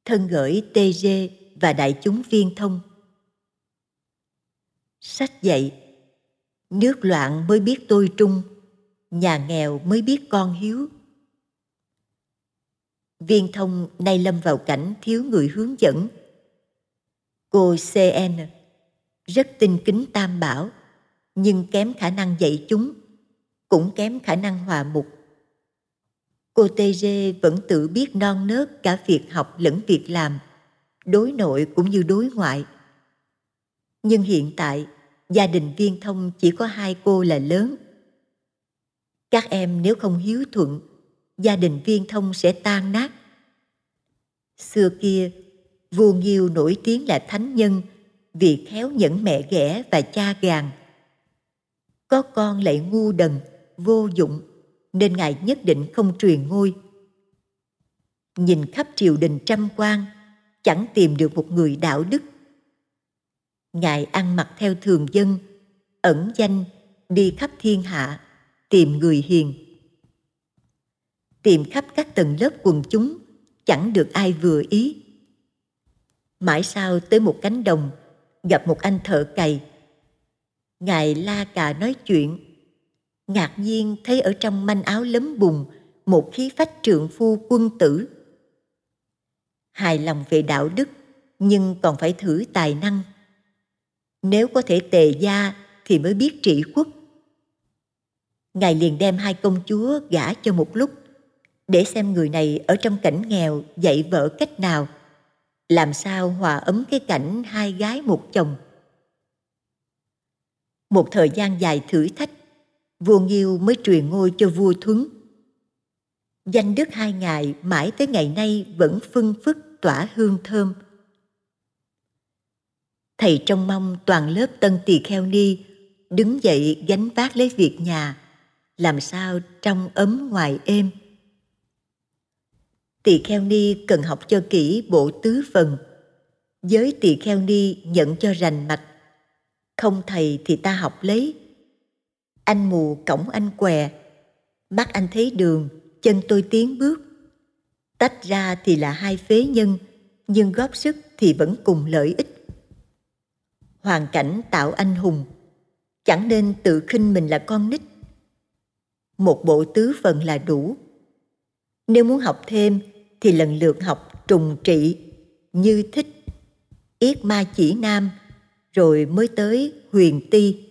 Thân gửi TG và đại chúng Viên Thông. Sách dạy: nước loạn mới biết tôi trung, nhà nghèo mới biết con hiếu. Viên Thông nay lâm vào cảnh thiếu người hướng dẫn. Cô CN rất tin kính Tam Bảo, nhưng kém khả năng dạy chúng, cũng kém khả năng hòa mục. Cô TG vẫn tự biết non nớt cả việc học lẫn việc làm, đối nội cũng như đối ngoại. Nhưng hiện tại, gia đình Viên Thông chỉ có 2 cô là lớn. Các em nếu không hiếu thuận, gia đình Viên Thông sẽ tan nát. Xưa kia, vua Nghiêu nổi tiếng là thánh nhân vì khéo nhẫn mẹ ghẻ và cha gàn. Có con lại ngu đần, vô dụng, nên Ngài nhất định không truyền ngôi. Nhìn khắp triều đình trăm quan, chẳng tìm được một người đạo đức. Ngài ăn mặc theo thường dân, ẩn danh đi khắp thiên hạ, tìm người hiền. Tìm khắp các tầng lớp quần chúng, chẳng được ai vừa ý. Mãi sau tới một cánh đồng, gặp một anh thợ cày. Ngài la cà nói chuyện, ngạc nhiên thấy ở trong manh áo lấm bùn một khí phách trượng phu quân tử. Hài lòng về đạo đức, nhưng còn phải thử tài năng. Nếu có thể tề gia thì mới biết trị quốc. Ngài liền đem 2 công chúa gả cho một lúc, để xem người này ở trong cảnh nghèo dạy vợ cách nào, làm sao hòa ấm cái cảnh 2 gái 1 chồng. Một thời gian dài thử thách, vua Nghiêu mới truyền ngôi cho vua Thuấn. Danh đức 2 ngài mãi tới ngày nay vẫn phưng phất tỏa hương thơm. Thầy trông mong toàn lớp tân tỳ kheo ni đứng dậy gánh vác lấy việc nhà, làm sao trong ấm ngoài êm. Tỳ kheo ni cần học cho kỹ bộ tứ phần. Giới tỳ kheo ni nhận cho rành mạch. Không thầy thì ta học lấy. Anh mù cổng anh què, mắt anh thấy đường, chân tôi tiến bước. Tách ra thì là 2 phế nhân, nhưng góp sức thì vẫn cùng lợi ích. Hoàn cảnh tạo anh hùng, chẳng nên tự khinh mình là con nít. Một bộ tứ phần là đủ. Nếu muốn học thêm thì lần lượt học trùng trị, như thích, yết ma chỉ nam, rồi mới tới huyền ti.